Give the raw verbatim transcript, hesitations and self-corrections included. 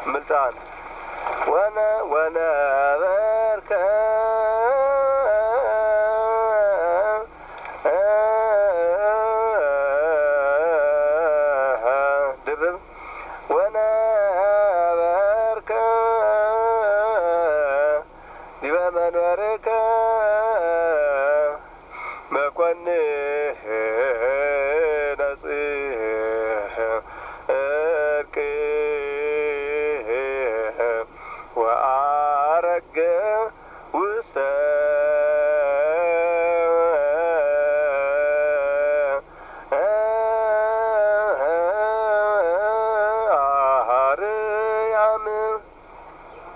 ملتان وانا وانا بركة درب وانا بركة دبا من بركة ما كوني